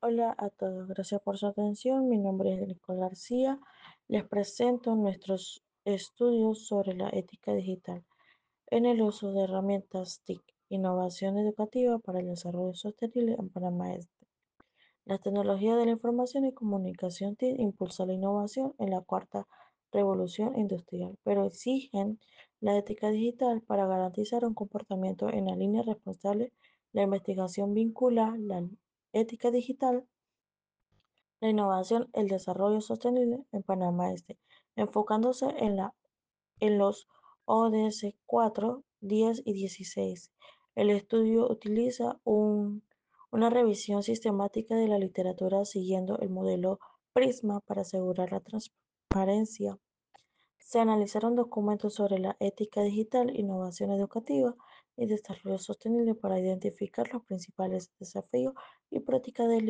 Hola a todos, gracias por su atención. Mi nombre es Nicole García. Les presento nuestros estudios sobre la ética digital en el uso de herramientas TIC, innovación educativa para el desarrollo sostenible en Panamá Este. La tecnología de la información y comunicación TIC impulsa la innovación en la cuarta revolución industrial, pero exigen la ética digital para garantizar un comportamiento en la línea responsable. La investigación vincula la ética digital, la innovación, el desarrollo sostenible en Panamá Este, enfocándose en los ODS 4, 10 y 16. El estudio utiliza una revisión sistemática de la literatura siguiendo el modelo Prisma para asegurar la transparencia. Se analizaron documentos sobre la ética digital, innovación educativa y desarrollo sostenible para identificar los principales desafíos y prácticas del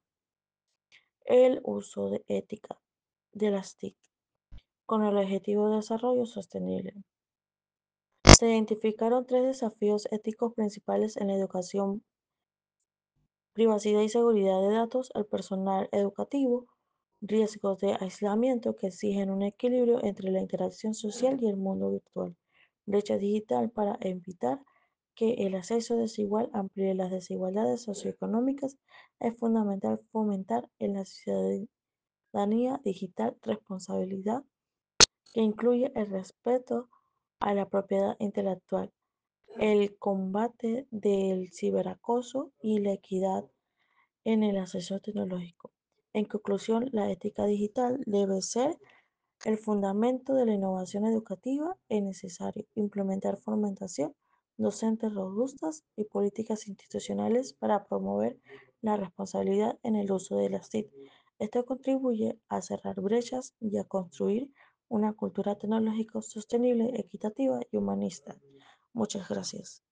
el uso de ética de las TIC con el objetivo de desarrollo sostenible. Se identificaron tres desafíos éticos principales en la educación: privacidad y seguridad de datos al personal educativo, riesgos de aislamiento que exigen un equilibrio entre la interacción social y el mundo virtual, brecha digital para evitar que el acceso desigual amplíe las desigualdades socioeconómicas. Es fundamental fomentar en la ciudadanía digital responsabilidad que incluye el respeto a la propiedad intelectual, el combate del ciberacoso y la equidad en el acceso tecnológico. En conclusión, la ética digital debe ser el fundamento de la innovación educativa. Es necesario implementar formatación docentes robustas y políticas institucionales para promover la responsabilidad en el uso de las TIC. Esto contribuye a cerrar brechas y a construir una cultura tecnológica sostenible, equitativa y humanista. Muchas gracias.